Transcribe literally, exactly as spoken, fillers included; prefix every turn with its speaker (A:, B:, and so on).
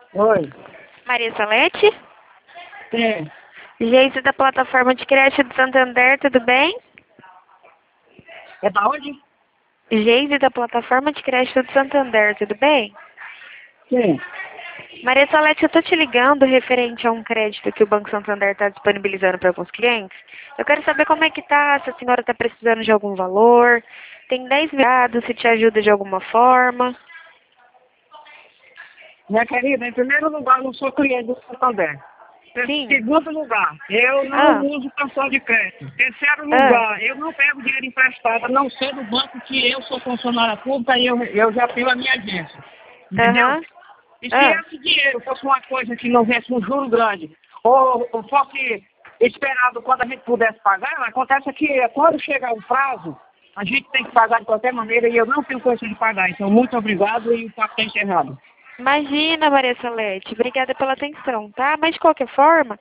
A: Oi.
B: Maria Salete?
A: Sim.
B: Geise da plataforma de crédito do Santander, tudo bem?
A: É da onde?
B: Geise da plataforma de crédito do Santander, tudo bem?
A: Sim.
B: Maria Salete, eu tô te ligando referente a um crédito que o Banco Santander está disponibilizando para alguns clientes. Eu quero saber como é que tá, se a senhora está precisando de algum valor. Tem dez dados, se te ajuda de alguma forma.
A: Minha querida, em primeiro lugar, eu não sou cliente do Santander.
B: Sim.
A: Em segundo lugar, eu não
B: Ah,
A: uso cartão de crédito. Terceiro
B: ah,
A: lugar, eu não pego dinheiro emprestado, a não ser do banco que eu sou funcionária pública e eu, eu já tenho a minha agência. Entendeu?
B: aham,
A: E se
B: ah.
A: esse dinheiro fosse uma coisa que não viesse um juro grande, ou, ou fosse esperado quando a gente pudesse pagar, acontece que quando chega o prazo, a gente tem que pagar de qualquer maneira e eu não tenho condição de pagar. Então, muito obrigado e o papo está encerrado.
B: Imagina, Maria Salete, obrigada pela atenção, tá? Mas de qualquer forma,